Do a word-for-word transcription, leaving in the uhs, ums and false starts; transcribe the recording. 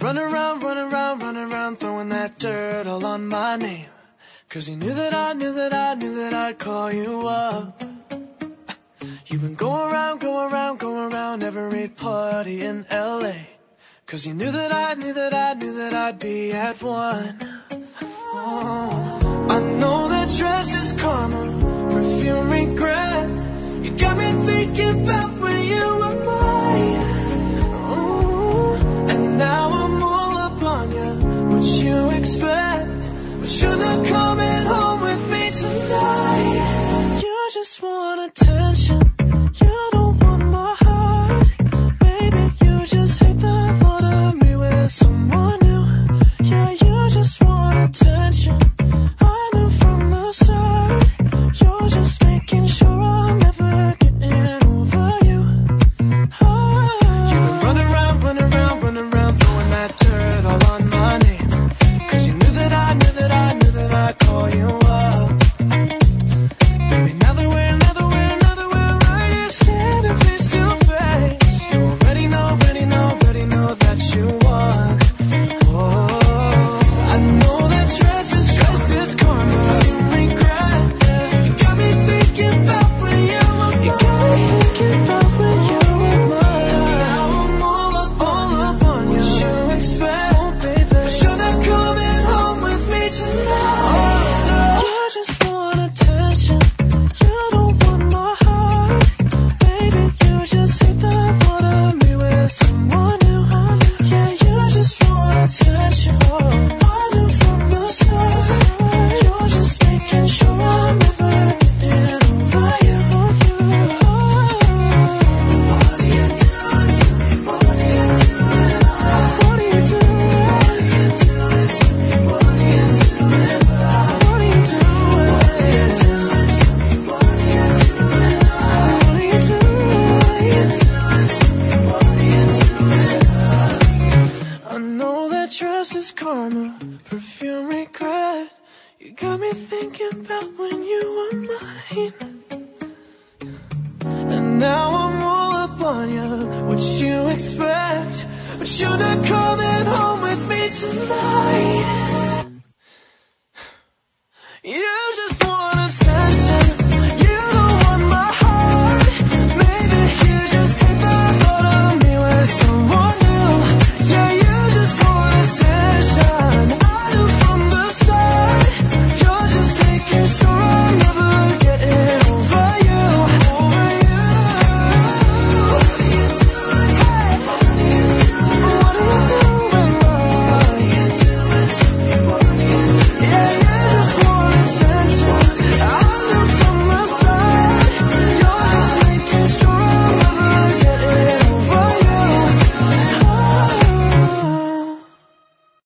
run around, run around, run around, throwing that dirt all on my name. Cause you knew that I knew that I knew that I'd call you up. You've been going around, going around, going around every party in L A. Cause you knew that I knew that I knew that I'd be at one. Oh, I know that dress is karma, perfume regret. You got me thinking about when you were mine. Oh, and now I'm all up on you. What you expect? But you're not coming home with me tonight. You just want attention. You don't want my heart. Baby, you just hate the thought of me with someone new. Yeah, you just want attention. I knew from the start. You're just making sure I'm never getting over you. Oh. You've been running around, running around, running around, throwing that dirt all on my name. Cause you knew that I knew that I knew that I'd call you up. Baby, now that we're, now that we're, now that we're right here standing face to face, you already know, already know, already know that you won. Oh, I know that dress is, dress is karma, regret. You got me thinking about when you were mine. You got me thinking about when you were mine. Now I'm all up, all up on you. What you expect, oh, baby, but you're not coming home with me tonight. Oh, you just want attention. You don't want my heart. Baby, you just hate the thought of me with someone new. Yeah, you just want attention. I knew from the start. You're just making sure I'm never getting over you. What are you doing to me? What are you doing? What are you doing? What are you doing to me? What are you doing? What are you doing? What are you doing to me? What are you doing? What are you doing? What are you doing? I know that dress is karma, perfume regret. You got me thinking about when you were mine. And now I'm all up on you. What you expect? But you're not coming home with me tonight.